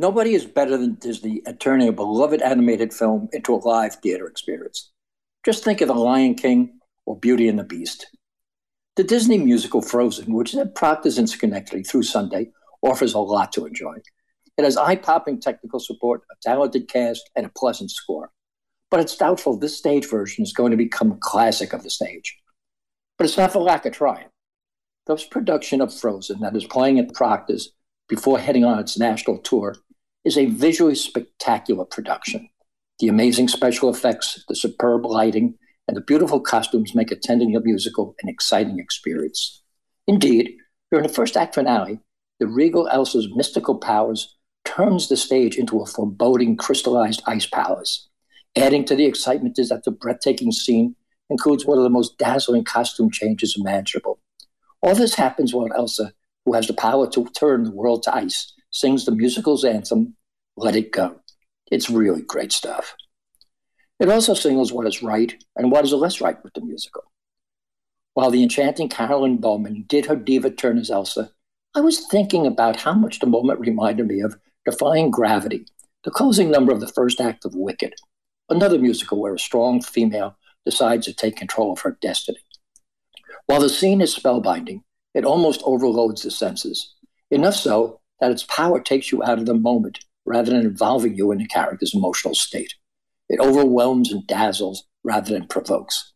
Nobody is better than Disney at turning a beloved animated film into a live theater experience. Just think of The Lion King or Beauty and the Beast. The Disney musical Frozen, which is at Proctor's in Schenectady through Sunday, offers a lot to enjoy. It has eye-popping technical support, a talented cast, and a pleasant score. But it's doubtful this stage version is going to become a classic of the stage. But it's not for lack of trying. The production of Frozen that is playing at Proctor's before heading on its national tour is a visually spectacular production. The amazing special effects, the superb lighting, and the beautiful costumes make attending the musical an exciting experience. Indeed, during the first act finale, the regal Elsa's mystical powers turns the stage into a foreboding crystallized ice palace. Adding to the excitement is that the breathtaking scene includes one of the most dazzling costume changes imaginable. All this happens while Elsa, who has the power to turn the world to ice, sings the musical's anthem, Let It Go. It's really great stuff. It also signals what is right and what is less right with the musical. While the enchanting Carolyn Bowman did her diva turn as Elsa, I was thinking about how much the moment reminded me of Defying Gravity, the closing number of the first act of Wicked, another musical where a strong female decides to take control of her destiny. While the scene is spellbinding, it almost overloads the senses, enough so that its power takes you out of the moment rather than involving you in the character's emotional state. It overwhelms and dazzles rather than provokes.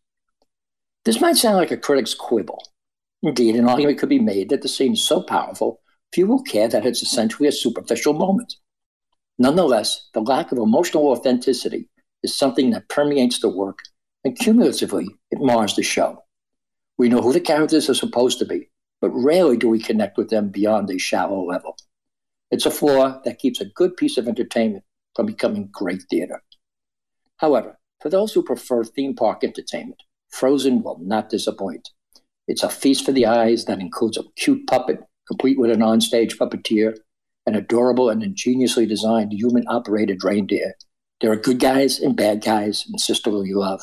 This might sound like a critic's quibble. Indeed, an argument could be made that the scene is so powerful, few will care that it's essentially a superficial moment. Nonetheless, the lack of emotional authenticity is something that permeates the work, and cumulatively, it mars the show. We know who the characters are supposed to be, but rarely do we connect with them beyond a shallow level. It's a flaw that keeps a good piece of entertainment from becoming great theater. However, for those who prefer theme park entertainment, Frozen will not disappoint. It's a feast for the eyes that includes a cute puppet, complete with an onstage puppeteer, an adorable and ingeniously designed human-operated reindeer. There are good guys and bad guys and sisterly love.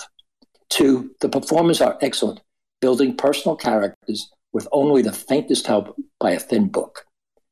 2, the performers are excellent, building personal characters with only the faintest help by a thin book.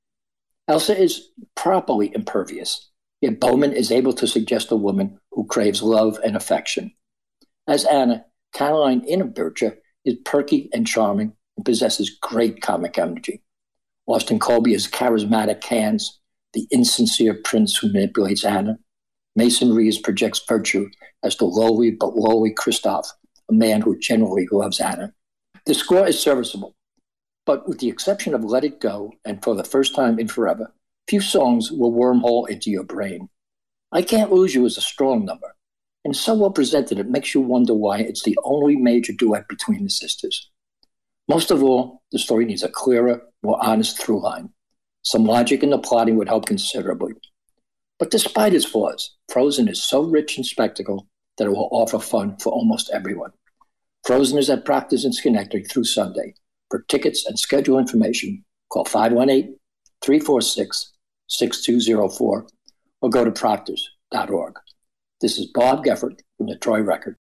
Elsa is properly impervious, yet Bowman is able to suggest a woman who craves love and affection. As Anna, Caroline Inabircha is perky and charming and possesses great comic energy. Austin Colby is charismatic Hans, the insincere prince who manipulates Anna. Mason Reeves projects virtue as the lowly but lowly Kristoff, a man who generally loves Anna. The score is serviceable, but with the exception of Let It Go and For the First Time in Forever, few songs will wormhole into your brain. I Can't Lose You is a strong number, and so well presented it makes you wonder why it's the only major duet between the sisters. Most of all, the story needs a clearer, more honest through line. Some logic in the plotting would help considerably. But despite its flaws, Frozen is so rich in spectacle that it will offer fun for almost everyone. Frozen is at Proctor's in Schenectady through Sunday. For tickets and schedule information, call 518-346-6204 or go to proctors.org. This is Bob Geffert from the Troy Record.